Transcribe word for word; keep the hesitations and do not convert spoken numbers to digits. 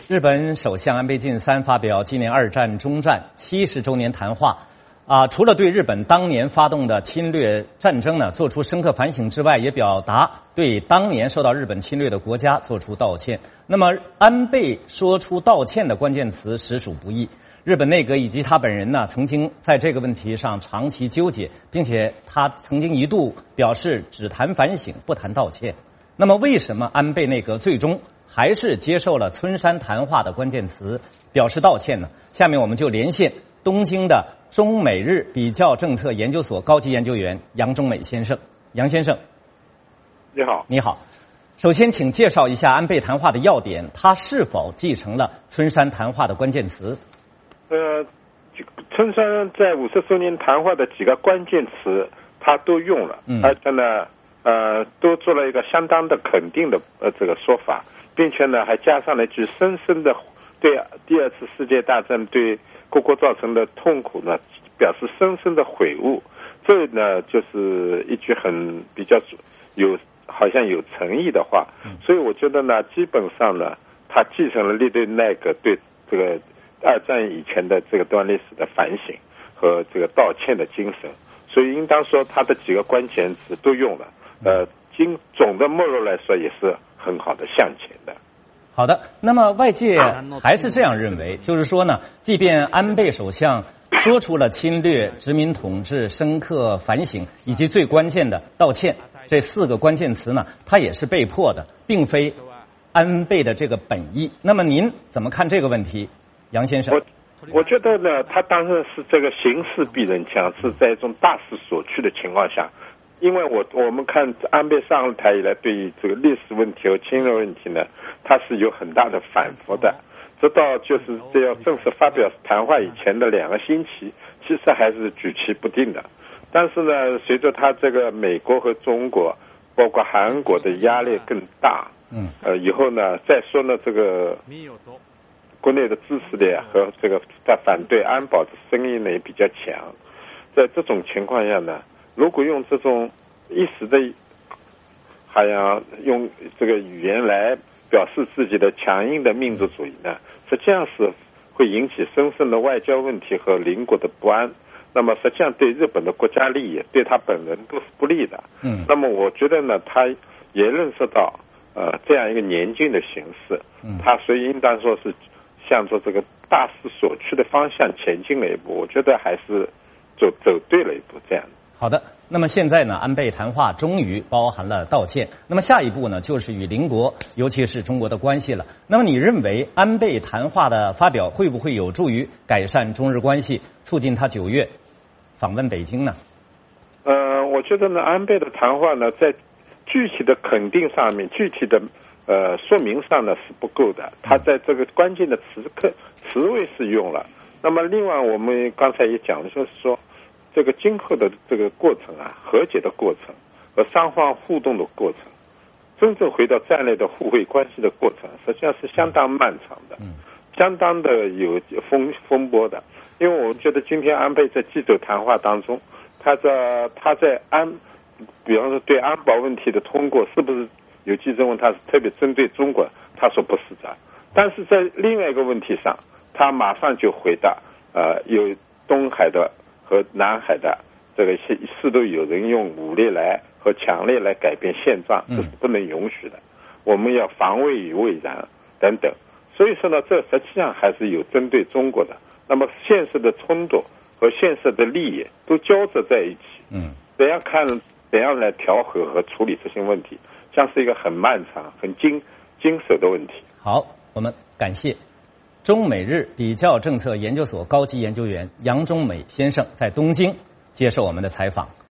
日本首相安倍晋三发表纪念二战终战七十周年谈话，啊，除了对日本当年发动的侵略战争呢做出深刻反省之外，也表达对当年受到日本侵略的国家做出道歉。那么，安倍说出道歉的关键词实属不易。日本内阁以及他本人呢，曾经在这个问题上长期纠结，并且他曾经一度表示只谈反省，不谈道歉。那么，为什么安倍内阁最终还是接受了村山谈话的关键词，表示道歉呢？下面我们就连线东京的中美日比较政策研究所高级研究员杨忠美先生。杨先生， 你好。 你好。首先，请介绍一下安倍谈话的要点，他是否继承了村山谈话的关键词？ 呃，村山在五十周年谈话的几个关键词，他都用了，嗯、而且呢，呃，都做了一个相当的肯定的呃这个说法，并且呢，还加上了一句深深的对第二次世界大战对各国造成的痛苦呢，表示深深的悔悟。这呢，就是一句很比较有好像有诚意的话。所以我觉得呢，基本上呢，他继承了历代内阁对这个二战以前的这个段历史的反省和这个道歉的精神，所以应当说他的几个关键词都用了。呃，经总的没落来说，也是很好的向前的。 好的，那么外界还是这样认为，就是说呢，即便安倍首相说出了侵略、殖民统治、深刻反省以及最关键的道歉这四个关键词呢，他也是被迫的，并非安倍的这个本意。那么您怎么看这个问题，杨先生？ 我我觉得呢，他当然是这个形势逼人强，是在一种大势所趋的情况下。因为我我们看安倍上台以来，对于这个历史问题和侵略问题呢，他是有很大的反复的。直到就是这要正式发表谈话以前的两个星期，其实还是举棋不定的。但是呢，随着他这个美国和中国，包括韩国的压力更大，嗯，呃，以后呢，再说呢，这个国内的支持力和这个他反对安保的声音呢也比较强。在这种情况下呢，如果用这种一时的，好像用这个语言来表示自己的强硬的民族主义呢，实际上是会引起深深的外交问题和邻国的不安。那么实际上对日本的国家利益，对他本人都是不利的。嗯。那么我觉得呢，他也认识到呃这样一个年轻的形势，嗯，他所以应当说是向着这个大势所趋的方向前进了一步。我觉得还是走走对了一步，这样。 好的，那么现在呢，安倍谈话终于包含了道歉。那么下一步呢，就是与邻国，尤其是中国的关系了。那么你认为安倍谈话的发表会不会有助于改善中日关系，促进他九月访问北京呢？ 呃，我觉得呢，安倍的谈话呢，在具体的肯定上面，具体的呃说明上呢是不够的。他在这个关键的词刻词汇是用了。那么另外，我们刚才也讲了，就是说。这个今后的这个过程啊，和解的过程和双方互动的过程，真正回到战略的互惠关系的过程，实际上是相当漫长的，相当的有风风波的。因为我觉得今天安倍在记者谈话当中，他在他在安，比方说对安保问题的通过，是不是有记者问他是特别针对中国？他说不是的。但是在另外一个问题上，他马上就回答，呃，有东海的。和南海的这个是是都有人用武力来和强烈来改变现状，这是不能允许的。我们要防卫于未然等等。所以说呢，这实际上还是有针对中国的。那么现实的冲突和现实的利益都交织在一起。嗯，怎样看怎样来调和和处理这些问题，将是一个很漫长、很精精手的问题。 好，我们感谢。中美日比较政策研究所高级研究员杨忠美先生在东京接受我们的采访。